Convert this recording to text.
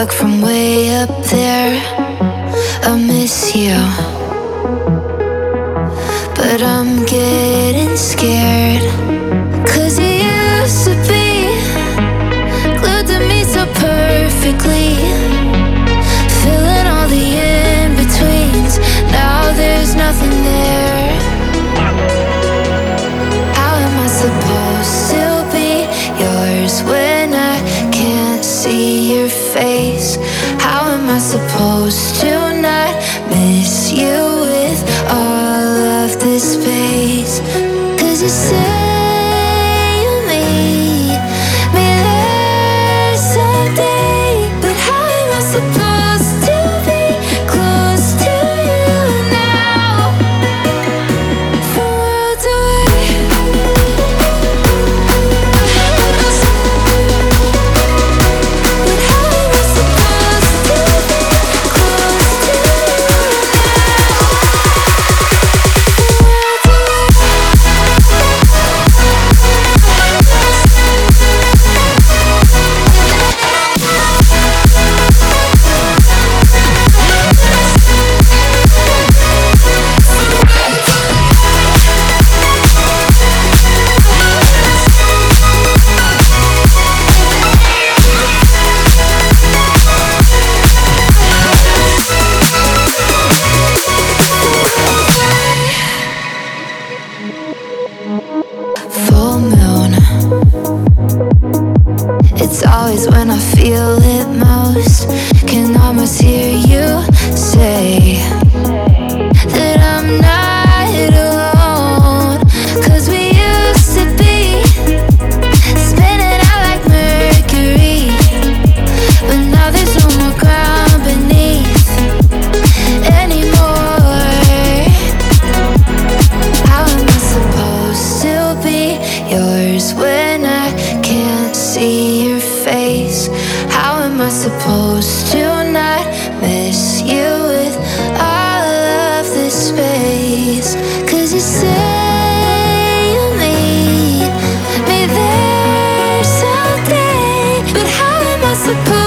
Look from way up there, I miss you. But I'm getting scared, 'cause you used to be glued to me so perfectly, filling all the in-betweens. Now there's nothing there. How am I supposed to be yours when I can't see your face? How am I supposed to not miss you with all of this space? 'Cause you say you'll meet me there someday, but how am I supposed to be close to you now? From worlds away. But how am I supposed to be close to you full moon. It's always when I feel it most. Can almost hear you say that I'm not alone. 'Cause we used to be spinning out like Mercury, but now there's no more ground beneath anymore. How am I supposed to be yours when I can't see your face? How am I supposed to not miss you with all of this space? 'Cause you say you'll meet me there someday, but how am I supposed